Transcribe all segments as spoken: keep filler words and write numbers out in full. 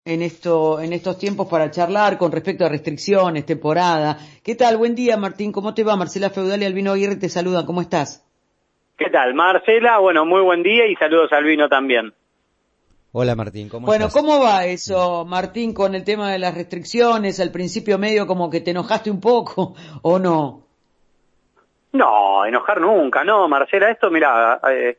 en esto, en estos tiempos para charlar con respecto a restricciones, temporada. ¿Qué tal? Buen día, Martín. ¿Cómo te va? Marcela Feudal y Albino Aguirre te saludan. ¿Cómo estás? ¿Qué tal, Marcela? Bueno, muy buen día y saludos a Albino también. Hola Martín, ¿cómo Bueno, estás? ¿cómo va eso, Martín, con el tema de las restricciones? Al principio medio como que te enojaste un poco, ¿o no? No, enojar nunca, no, Marcela, esto, mira, eh,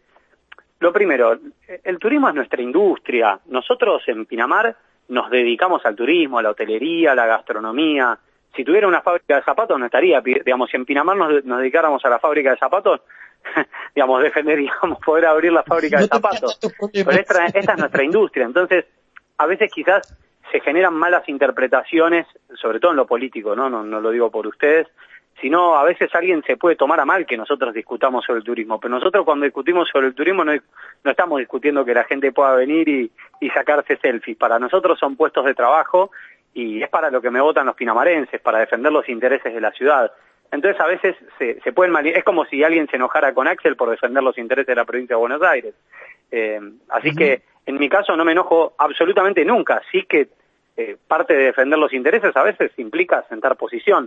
lo primero, el turismo es nuestra industria. Nosotros en Pinamar nos dedicamos al turismo, a la hotelería, a la gastronomía. Si tuviera una fábrica de zapatos no estaría, digamos, si en Pinamar nos, nos dedicáramos a la fábrica de zapatos, digamos, defenderíamos poder abrir la fábrica de zapatos. Pero esta, esta es nuestra industria, entonces a veces quizás se generan malas interpretaciones, sobre todo en lo político, ¿no? No, no lo digo por ustedes, sino a veces alguien se puede tomar a mal que nosotros discutamos sobre el turismo, pero nosotros cuando discutimos sobre el turismo no, no estamos discutiendo que la gente pueda venir y, y sacarse selfies. Para nosotros son puestos de trabajo y es para lo que me votan los pinamarenses, para defender los intereses de la ciudad. Entonces a veces se, se pueden mal... Es como si alguien se enojara con Axel por defender los intereses de la provincia de Buenos Aires. Eh, así uh-huh. que en mi caso no me enojo absolutamente nunca. Sí que eh, parte de defender los intereses a veces implica sentar posición.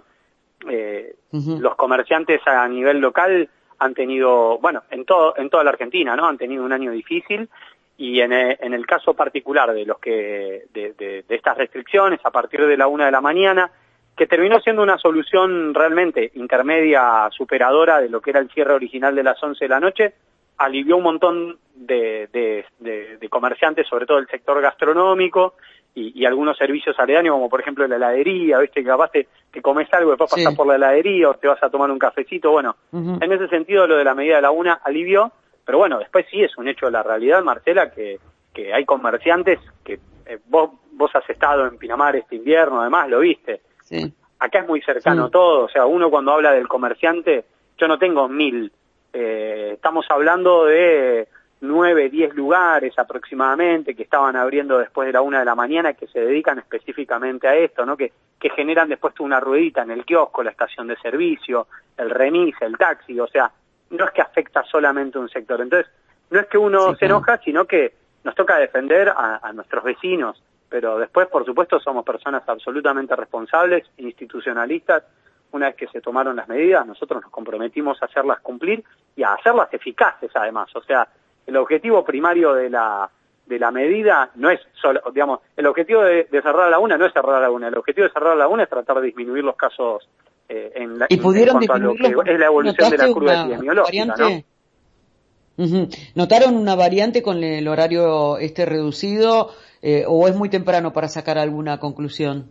Eh, uh-huh. Los comerciantes a nivel local han tenido, bueno, en todo en toda la Argentina, ¿no? Han tenido un año difícil y en, en el caso particular de los que de, de, de estas restricciones a partir de la una de la mañana, que terminó siendo una solución realmente intermedia, superadora de lo que era el cierre original de las once de la noche, alivió un montón de, de, de, de comerciantes, sobre todo el sector gastronómico y, y algunos servicios aledaños, como por ejemplo la heladería, viste que capaz te, te comes algo, después pasás sí. por la heladería o te vas a tomar un cafecito. Bueno, uh-huh. en ese sentido lo de la medida de la una alivió, pero bueno, después sí es un hecho de la realidad, Marcela, que, que hay comerciantes que eh, vos, vos has estado en Pinamar este invierno, además lo viste. Sí. Acá es muy cercano sí. todo, o sea, uno cuando habla del comerciante, yo no tengo mil, eh, estamos hablando de nueve, diez lugares aproximadamente que estaban abriendo después de la una de la mañana, que se dedican específicamente a esto, ¿no? Que, que generan después una ruedita en el kiosco, la estación de servicio, el remis, el taxi, o sea, no es que afecta solamente un sector. Entonces, no es que uno sí, se enoja, sino que nos toca defender a, a nuestros vecinos. Pero después, por supuesto, somos personas absolutamente responsables, institucionalistas. Una vez que se tomaron las medidas, nosotros nos comprometimos a hacerlas cumplir y a hacerlas eficaces, además. O sea, el objetivo primario de la de la medida no es solo, digamos, el objetivo de, de cerrar la una no es cerrar la una, el objetivo de cerrar la una es tratar de disminuir los casos eh, en, la, ¿Y pudieron en cuanto a lo que es la evolución de la curva epidemiológica, ¿no? Uh-huh. ¿Notaron una variante con el horario este reducido eh, o es muy temprano para sacar alguna conclusión?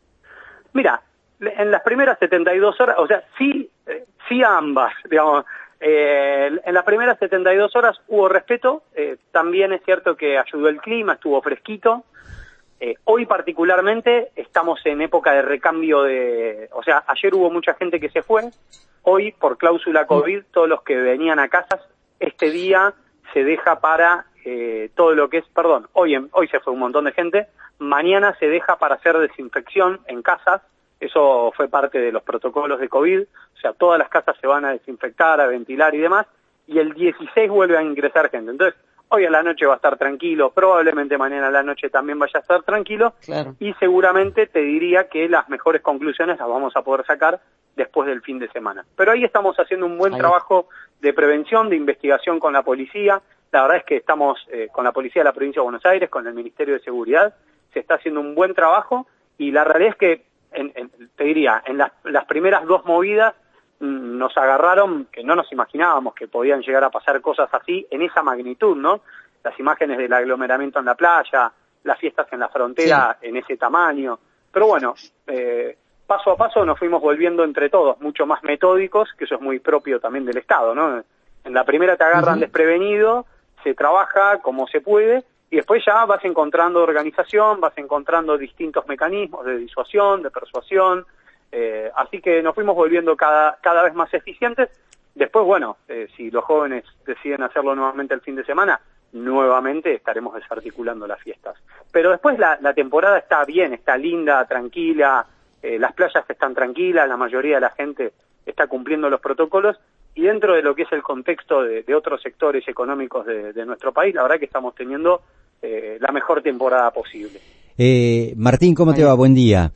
Mira, en las primeras setenta y dos horas, o sea, sí, eh, sí a ambas, digamos, eh, en las primeras setenta y dos horas hubo respeto, eh, también es cierto que ayudó el clima, estuvo fresquito. Eh, hoy particularmente estamos en época de recambio de, o sea, ayer hubo mucha gente que se fue, hoy por cláusula COVID todos los que venían a casas, este día se deja para eh, todo lo que es, perdón, hoy en, hoy se fue un montón de gente, mañana se deja para hacer desinfección en casas, eso fue parte de los protocolos de COVID, o sea, todas las casas se van a desinfectar, a ventilar y demás, y el dieciséis vuelve a ingresar gente. Entonces, hoy a la noche va a estar tranquilo, probablemente mañana a la noche también vaya a estar tranquilo, claro. Y seguramente te diría que las mejores conclusiones las vamos a poder sacar después del fin de semana. Pero ahí estamos haciendo un buen ahí. trabajo de prevención, de investigación con la policía. La verdad es que estamos eh, con la policía de la provincia de Buenos Aires, con el Ministerio de Seguridad, se está haciendo un buen trabajo y la realidad es que, en, en, te diría, en las, las primeras dos movidas mmm, nos agarraron que no nos imaginábamos que podían llegar a pasar cosas así en esa magnitud, ¿no? Las imágenes del aglomeramiento en la playa, las fiestas en la frontera sí. en ese tamaño. Pero bueno, eh, paso a paso nos fuimos volviendo entre todos mucho más metódicos, que eso es muy propio también del Estado, ¿no? En la primera te agarran uh-huh. desprevenido, se trabaja como se puede, y después ya vas encontrando organización, vas encontrando distintos mecanismos de disuasión, de persuasión, eh, así que nos fuimos volviendo cada, cada vez más eficientes. Después, bueno, eh, si los jóvenes deciden hacerlo nuevamente el fin de semana, nuevamente estaremos desarticulando las fiestas. Pero después la, la temporada está bien, está linda, tranquila, eh, las playas están tranquilas, la mayoría de la gente está cumpliendo los protocolos, y dentro de lo que es el contexto de, de otros sectores económicos de, de nuestro país, la verdad que estamos teniendo eh, la mejor temporada posible. Eh, Martín, ¿cómo te va? Buen día.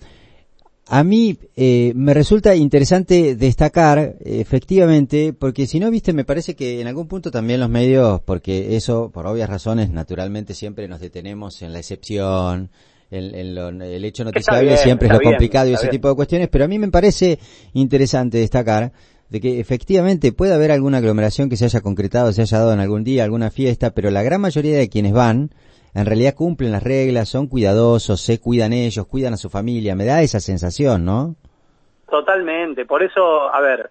A mí eh, me resulta interesante destacar, efectivamente, porque si no, viste, me parece que en algún punto también los medios, porque eso, por obvias razones, naturalmente siempre nos detenemos en la excepción, en, en lo, el hecho noticiable bien, siempre es lo bien, complicado y ese bien. tipo de cuestiones, pero a mí me parece interesante destacar de que efectivamente puede haber alguna aglomeración que se haya concretado, se haya dado en algún día, alguna fiesta, pero la gran mayoría de quienes van en realidad cumplen las reglas, son cuidadosos, se cuidan ellos, cuidan a su familia. Me da esa sensación, ¿no? Totalmente. Por eso, a ver,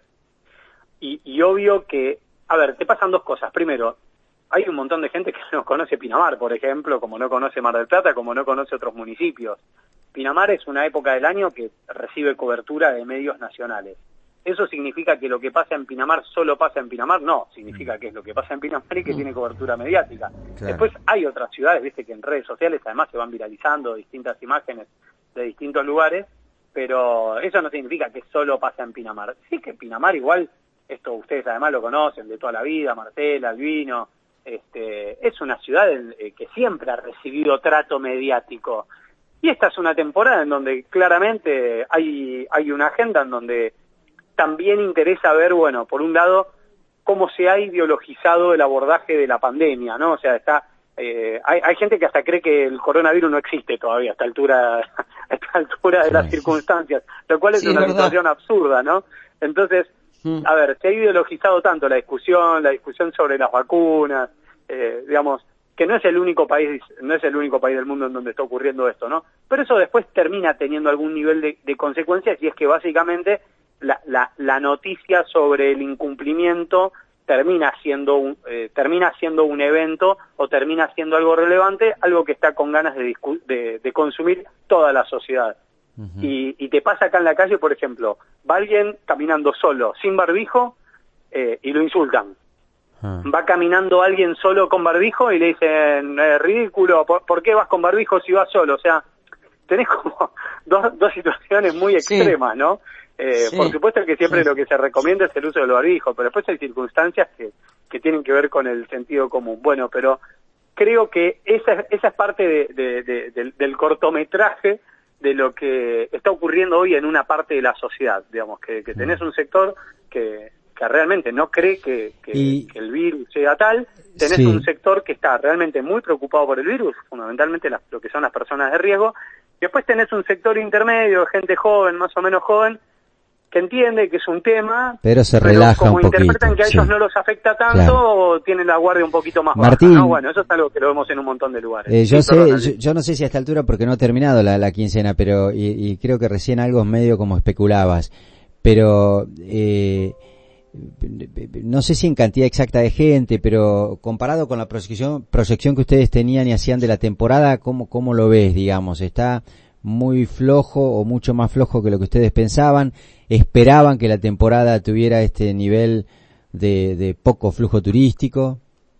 y, y obvio que, a ver, te pasan dos cosas. Primero, hay un montón de gente que no conoce Pinamar, por ejemplo, como no conoce Mar del Plata, como no conoce otros municipios. Pinamar es una época del año que recibe cobertura de medios nacionales. ¿Eso significa que lo que pasa en Pinamar solo pasa en Pinamar? No, significa que es lo que pasa en Pinamar y que tiene cobertura mediática. Claro. Después hay otras ciudades, viste, que en redes sociales además se van viralizando distintas imágenes de distintos lugares, pero eso no significa que solo pasa en Pinamar. Sí que Pinamar igual, esto ustedes además lo conocen de toda la vida, Marcela, Albino, este, es una ciudad eh, que siempre ha recibido trato mediático. Y esta es una temporada en donde claramente hay, hay una agenda en donde también interesa ver, bueno, por un lado, cómo se ha ideologizado el abordaje de la pandemia, ¿no? O sea, está, eh, hay, hay gente que hasta cree que el coronavirus no existe todavía a esta altura, a esta altura de las circunstancias, lo cual es sí, una situación absurda, ¿no? Entonces, mm. a ver, se ha ideologizado tanto la discusión, la discusión sobre las vacunas, eh, digamos, que no es el único país, no es el único país del mundo en donde está ocurriendo esto, ¿no? Pero eso después termina teniendo algún nivel de, de consecuencias y es que básicamente La, la, la noticia sobre el incumplimiento termina siendo un eh, termina siendo un evento o termina siendo algo relevante, algo que está con ganas de, de, de consumir toda la sociedad. Uh-huh. y, y te pasa acá en la calle, por ejemplo, va alguien caminando solo, sin barbijo, eh, y lo insultan. Uh-huh. Va caminando alguien solo con barbijo y le dicen, eh, ridículo, ¿por, ¿por qué vas con barbijo si vas solo? O sea, tenés como dos, dos situaciones muy extremas, sí. ¿no? Eh, sí, por supuesto que siempre sí. lo que se recomienda es el uso del barbijo, pero después hay circunstancias que, que tienen que ver con el sentido común. Bueno, pero creo que esa, esa es parte de, de, de, del, del cortometraje de lo que está ocurriendo hoy en una parte de la sociedad, digamos, que, que tenés un sector que, que realmente no cree que, que, y... que el virus sea tal, tenés sí. un sector que está realmente muy preocupado por el virus, fundamentalmente las, lo que son las personas de riesgo, y después tenés un sector intermedio, gente joven, más o menos joven, que entiende que es un tema, pero se relaja pero como un poquito, interpretan que a ellos sí. no los afecta tanto, claro. tienen la guardia un poquito más Martín, baja, ¿no? Bueno, eso es algo que lo vemos en un montón de lugares. Eh, yo sí, sé, yo, yo no sé si a esta altura, porque no ha terminado la, la quincena, pero y, y creo que recién algo medio como especulabas, pero eh, no sé si en cantidad exacta de gente, pero comparado con la proyección, proyección que ustedes tenían y hacían de la temporada, ¿cómo, cómo lo ves, digamos? ¿Está muy flojo o mucho más flojo que lo que ustedes pensaban? ¿Esperaban que la temporada tuviera este nivel de, de poco flujo turístico?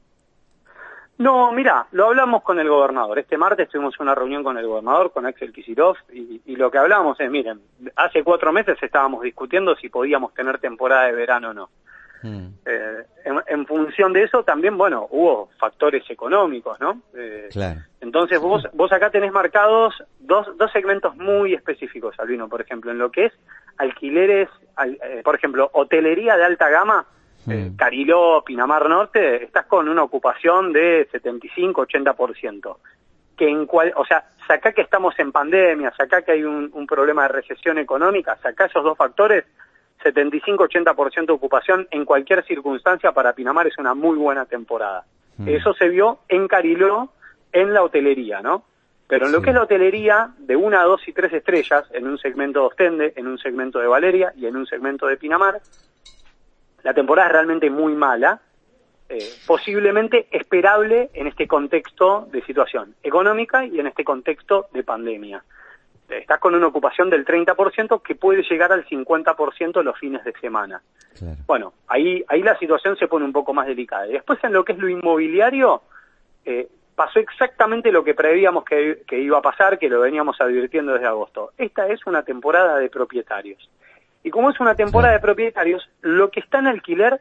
No, mira, lo hablamos con el gobernador. Este martes tuvimos una reunión con el gobernador, con Axel Kicillof, y, y lo que hablamos es, miren, hace cuatro meses estábamos discutiendo si podíamos tener temporada de verano o no. Mm. Eh, en, en función de eso también, bueno, hubo factores económicos, ¿no? Eh, claro. Entonces vos vos acá tenés marcados dos dos segmentos muy específicos, Albino, por ejemplo, en lo que es alquileres, al, eh, por ejemplo, hotelería de alta gama, mm. eh, Cariló, Pinamar Norte, estás con una ocupación de setenta y cinco, ochenta por ciento. Que en cual, o sea, sacá que estamos en pandemia, sacá que hay un, un problema de recesión económica, sacá esos dos factores, setenta y cinco a ochenta por ciento de ocupación en cualquier circunstancia para Pinamar es una muy buena temporada. Mm. Eso se vio en Cariló, en la hotelería, ¿no? Pero en sí. lo que es la hotelería, de una, dos y tres estrellas, en un segmento de Ostende, en un segmento de Valeria y en un segmento de Pinamar, la temporada es realmente muy mala, eh, posiblemente esperable en este contexto de situación económica y en este contexto de pandemia. Estás con una ocupación del treinta por ciento que puede llegar al cincuenta por ciento los fines de semana. Claro. Bueno, ahí ahí la situación se pone un poco más delicada. Y después en lo que es lo inmobiliario, eh, pasó exactamente lo que prevíamos que, que iba a pasar, que lo veníamos advirtiendo desde agosto. Esta es una temporada de propietarios. Y como es una temporada claro. de propietarios, lo que está en alquiler se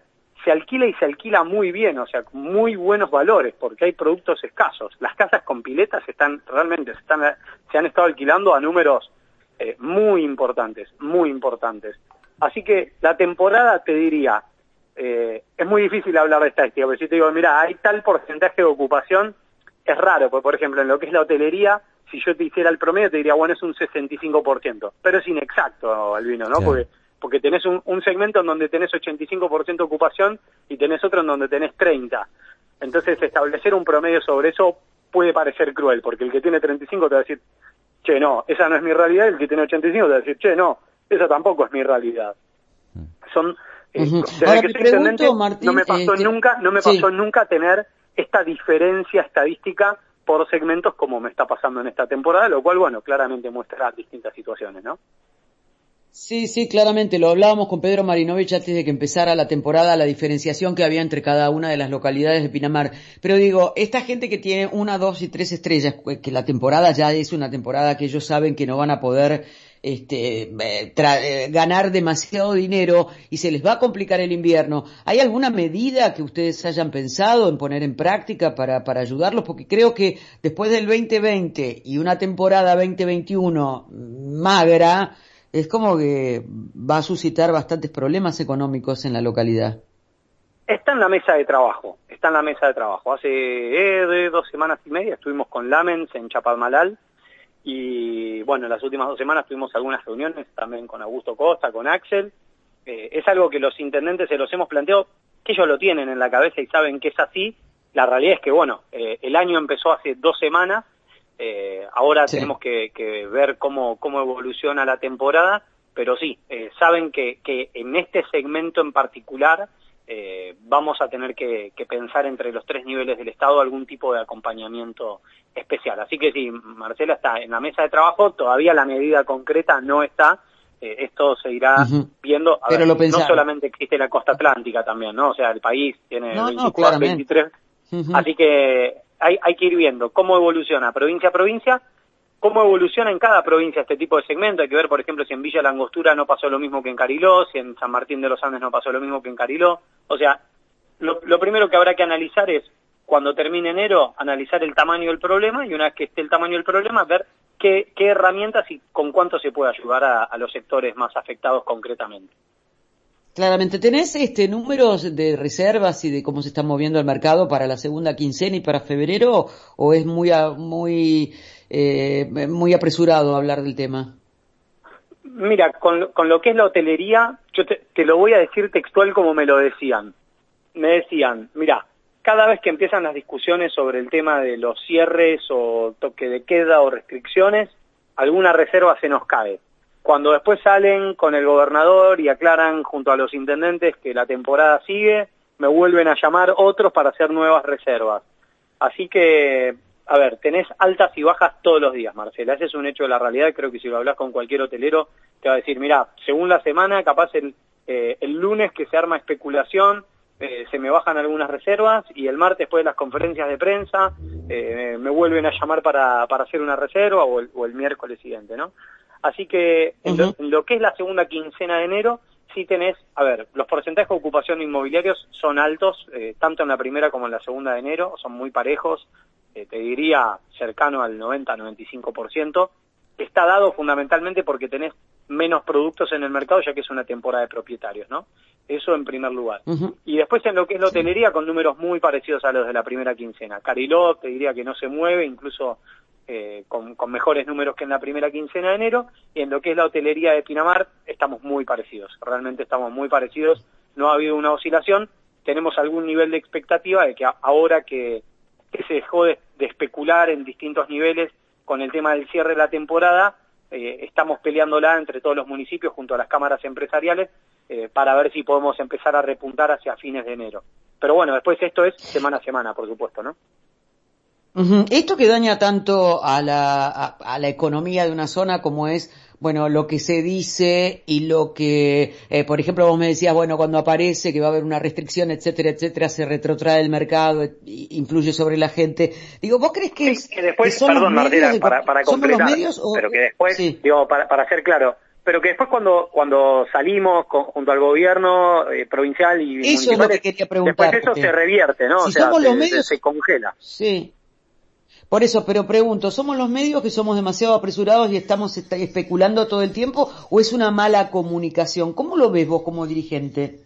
se alquila y se alquila muy bien, o sea, con muy buenos valores, porque hay productos escasos. Las casas con piletas están realmente, se, están, se han estado alquilando a números eh, muy importantes, muy importantes. Así que la temporada, te diría, eh, es muy difícil hablar de estadística, porque si te digo, mira, hay tal porcentaje de ocupación, es raro, porque por ejemplo, en lo que es la hotelería, si yo te hiciera el promedio, te diría, bueno, es un sesenta y cinco por ciento, pero es inexacto, Albino, ¿no? Sí. Porque porque tenés un, un segmento en donde tenés ochenta y cinco por ciento ocupación y tenés otro en donde tenés treinta. Entonces, establecer un promedio sobre eso puede parecer cruel, porque el que tiene treinta y cinco te va a decir, che, no, esa no es mi realidad, el que tiene ochenta y cinco te va a decir, che, no, esa tampoco es mi realidad. Son, eh, uh-huh. desde Ahora, que soy pregunto, intendente, Martín, no me pasó eh, nunca, no me sí. pasó nunca tener esta diferencia estadística por segmentos como me está pasando en esta temporada, lo cual, bueno, claramente muestra distintas situaciones, ¿no? Sí, sí, claramente, lo hablábamos con Pedro Marinovich antes de que empezara la temporada, la diferenciación que había entre cada una de las localidades de Pinamar. Pero digo, esta gente que tiene una, dos y tres estrellas, que la temporada ya es una temporada que ellos saben que no van a poder este, tra- eh, ganar demasiado dinero y se les va a complicar el invierno. ¿Hay alguna medida que ustedes hayan pensado en poner en práctica para, para ayudarlos? Porque creo que después del veinte veinte y una temporada veinte veintiuno magra, es como que va a suscitar bastantes problemas económicos en la localidad. Está en la mesa de trabajo, está en la mesa de trabajo. Hace eh, dos semanas y media estuvimos con Lamens en Chapadmalal y, bueno, en las últimas dos semanas tuvimos algunas reuniones también con Augusto Costa, con Axel. Eh, es algo que los intendentes se los hemos planteado, que ellos lo tienen en la cabeza y saben que es así. La realidad es que, bueno, eh, el año empezó hace dos semanas. Eh, ahora sí. tenemos que, que ver cómo, cómo evoluciona la temporada, pero sí, eh, saben que, que en este segmento en particular eh, vamos a tener que, que pensar entre los tres niveles del Estado algún tipo de acompañamiento especial. Así que sí, Marcela está en la mesa de trabajo, todavía la medida concreta no está, eh, esto se irá uh-huh. viendo. A pero ver, lo no solamente existe la costa atlántica también, ¿no? O sea, el país tiene no, veinticuatro, no, veintitrés, uh-huh. así que Hay, hay que ir viendo cómo evoluciona provincia a provincia, cómo evoluciona en cada provincia este tipo de segmento. Hay que ver, por ejemplo, si en Villa La Angostura no pasó lo mismo que en Cariló, si en San Martín de los Andes no pasó lo mismo que en Cariló. O sea, lo, lo primero que habrá que analizar es, cuando termine enero, analizar el tamaño del problema, y una vez que esté el tamaño del problema, ver qué, qué herramientas y con cuánto se puede ayudar a, a los sectores más afectados concretamente. Claramente, ¿tenés este números de reservas y de cómo se está moviendo el mercado para la segunda quincena y para febrero, o es muy muy eh, muy apresurado hablar del tema? Mira, con, con lo que es la hotelería, yo te, te lo voy a decir textual como me lo decían. Me decían, mira, cada vez que empiezan las discusiones sobre el tema de los cierres o toque de queda o restricciones, alguna reserva se nos cae. Cuando después salen con el gobernador y aclaran junto a los intendentes que la temporada sigue, me vuelven a llamar otros para hacer nuevas reservas. Así que, a ver, tenés altas y bajas todos los días, Marcela. Ese es un hecho de la realidad. Creo que si lo hablas con cualquier hotelero, te va a decir, mira, según la semana, capaz el, eh, el lunes que se arma especulación, eh, se me bajan algunas reservas, y el martes después de las conferencias de prensa, eh, me vuelven a llamar para, para hacer una reserva, o el, o el miércoles siguiente, ¿no? Así que en, uh-huh. lo, en lo que es la segunda quincena de enero, sí tenés, a ver, los porcentajes de ocupación inmobiliarios son altos, eh, tanto en la primera como en la segunda de enero, son muy parejos, eh, te diría cercano al noventa a noventa y cinco por ciento. Está dado fundamentalmente porque tenés menos productos en el mercado, ya que es una temporada de propietarios, ¿no? Eso en primer lugar. Uh-huh. Y después en lo que es la hotelería, con números muy parecidos a los de la primera quincena. Cariló, te diría que no se mueve, incluso Eh, con, con mejores números que en la primera quincena de enero, y en lo que es la hotelería de Pinamar estamos muy parecidos, realmente estamos muy parecidos, no ha habido una oscilación, tenemos algún nivel de expectativa de que a, ahora que, que se dejó de, de especular en distintos niveles con el tema del cierre de la temporada, eh, estamos peleándola entre todos los municipios junto a las cámaras empresariales eh, para ver si podemos empezar a repuntar hacia fines de enero. Pero bueno, después esto es semana a semana, por supuesto, ¿no? Uh-huh. Esto que daña tanto a la a, a la economía de una zona como es, bueno, lo que se dice y lo que, eh, por ejemplo, vos me decías, bueno, cuando aparece que va a haber una restricción, etcétera, etcétera, se retrotrae el mercado, e, influye sobre la gente. Digo, ¿vos crees que, sí, que después, que son perdón, los medios Martina, de, para, para completar, medios, o, pero que después, sí. digo, para, para ser claro, pero que después cuando cuando salimos con, junto al gobierno eh, provincial y eso es lo que quería preguntar. Después eso se revierte, ¿no? Si o sea, somos se, los medios, se, se congela. Sí. Por eso, pero pregunto, ¿somos los medios que somos demasiado apresurados y estamos especulando todo el tiempo o es una mala comunicación? ¿Cómo lo ves vos como dirigente?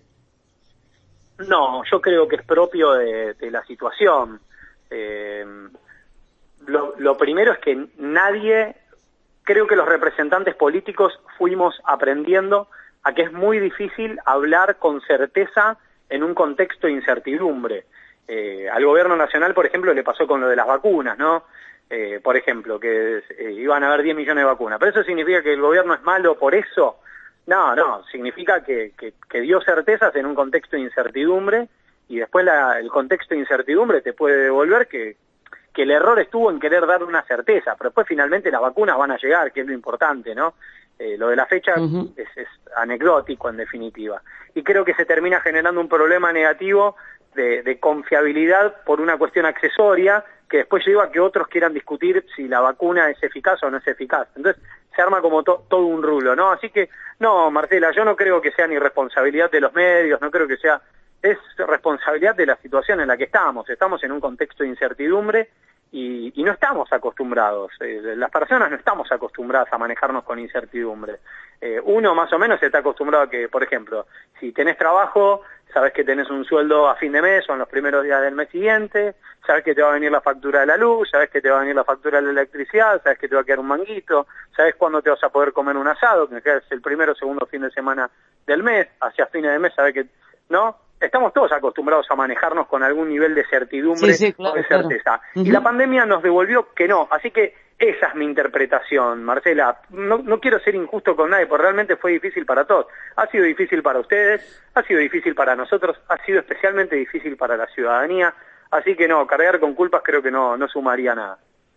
No, yo creo que es propio de, de la situación. Eh, lo, lo primero es que nadie, creo que los representantes políticos fuimos aprendiendo a que es muy difícil hablar con certeza en un contexto de incertidumbre. Eh, al gobierno nacional, por ejemplo, le pasó con lo de las vacunas, ¿no? Eh, por ejemplo, que eh, iban a haber diez millones de vacunas. ¿Pero eso significa que el gobierno es malo por eso? No, no, significa que, que, que dio certezas en un contexto de incertidumbre y después la, el contexto de incertidumbre te puede devolver que, que el error estuvo en querer dar una certeza, pero después finalmente las vacunas van a llegar, que es lo importante, ¿no? Eh, lo de la fecha uh-huh. es, es anecdótico en definitiva. Y creo que se termina generando un problema negativo de, de confiabilidad por una cuestión accesoria que después lleva a que otros quieran discutir si la vacuna es eficaz o no es eficaz. Entonces se arma como to, todo un rulo, ¿no? Así que, no, Marcela, yo no creo que sea ni responsabilidad de los medios, no creo que sea... Es responsabilidad de la situación en la que estamos. Estamos en un contexto de incertidumbre y, y no estamos acostumbrados. Eh, las personas no estamos acostumbradas a manejarnos con incertidumbre. Eh, uno más o menos está acostumbrado a que, por ejemplo, si tenés trabajo, sabés que tenés un sueldo a fin de mes o en los primeros días del mes siguiente, sabés que te va a venir la factura de la luz, sabés que te va a venir la factura de la electricidad, sabés que te va a quedar un manguito, sabés cuándo te vas a poder comer un asado, que es el primero o segundo fin de semana del mes, hacia fines de mes sabés que... ¿no? Estamos todos acostumbrados a manejarnos con algún nivel de certidumbre sí, sí, claro, o de certeza. Claro. Uh-huh. Y la pandemia nos devolvió que no. Así que esa es mi interpretación, Marcela. No, no quiero ser injusto con nadie, porque realmente fue difícil para todos. Ha sido difícil para ustedes, ha sido difícil para nosotros, ha sido especialmente difícil para la ciudadanía. Así que no, cargar con culpas creo que no, no sumaría nada.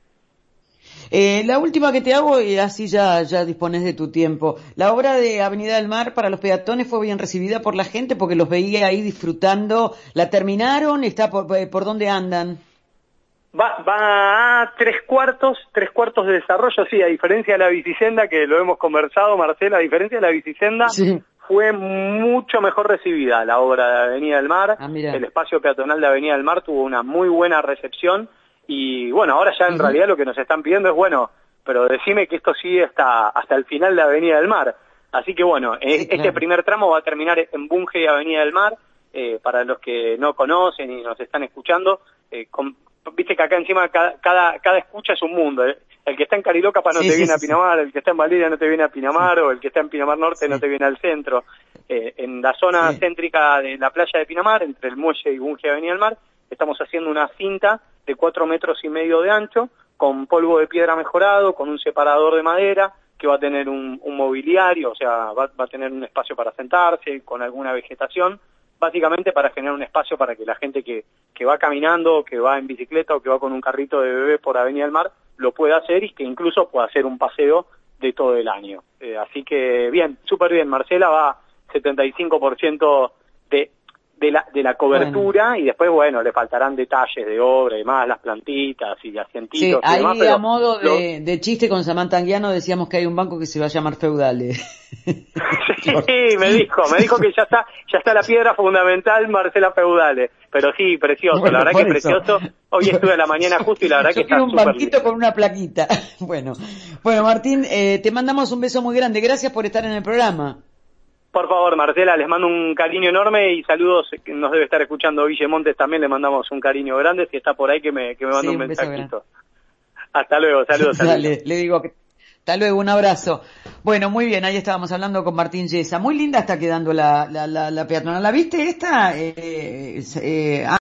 Eh, la última que te hago, y así ya, ya dispones de tu tiempo. La obra de Avenida del Mar para los peatones fue bien recibida por la gente porque los veía ahí disfrutando. ¿La terminaron? ¿Está por, por dónde andan? Va, va a tres cuartos, tres cuartos de desarrollo, sí, a diferencia de la bicisenda, que lo hemos conversado, Marcela, a diferencia de la bicisenda, sí. Fue mucho mejor recibida la obra de Avenida del Mar. Ah, el espacio peatonal de Avenida del Mar tuvo una muy buena recepción. Y bueno, ahora ya en uh-huh. realidad lo que nos están pidiendo es, bueno, pero decime que esto sigue hasta hasta el final de Avenida del Mar. Así que bueno, sí, eh, claro. Este primer tramo va a terminar en Bunge y Avenida del Mar. Eh, para los que no conocen y nos están escuchando, eh, con, viste que acá encima cada, cada cada escucha es un mundo. Eh. El que está en Carilócapa no sí, te sí, viene sí, a Pinamar, sí. El que está en Valeria no te viene a Pinamar, o el que está en Pinamar Norte sí. no te viene al centro. Eh, en la zona sí. céntrica de la playa de Pinamar, entre el muelle y Bunge y Avenida del Mar, estamos haciendo una cinta de cuatro metros y medio de ancho, con polvo de piedra mejorado, con un separador de madera, que va a tener un, un mobiliario, o sea, va, va a tener un espacio para sentarse, con alguna vegetación, básicamente para generar un espacio para que la gente que, que va caminando, que va en bicicleta o que va con un carrito de bebé por Avenida del Mar, lo pueda hacer y que incluso pueda hacer un paseo de todo el año. Eh, así que bien, súper bien, Marcela, va setenta y cinco por ciento de... de la de la cobertura bueno. Y después, bueno, le faltarán detalles de obra y más, las plantitas y asientitos. Sí, ahí y demás, pero a modo lo... de, de chiste con Samantha Anguiano decíamos que hay un banco que se va a llamar Feudales. Sí, me dijo, me dijo que ya está ya está la piedra fundamental, Marcela Feudales. Pero sí, precioso, bueno, la verdad que eso. Precioso. Hoy estuve a la mañana justo y la verdad Yo que está un banquito bien. Con una plaquita. Bueno, bueno Martín, eh, te mandamos un beso muy grande. Gracias por estar en el programa. Por favor, Marcela, les mando un cariño enorme y saludos, nos debe estar escuchando Guille Montes, también le mandamos un cariño grande, si está por ahí que me, que me mande sí, un, un mensajito. Hasta luego, saludos. Dale, saludos. Le digo que hasta luego, un abrazo. Bueno, muy bien, ahí estábamos hablando con Martín Yesa. Muy linda está quedando la, la, la, la peatonal. ¿La viste esta? Eh, eh,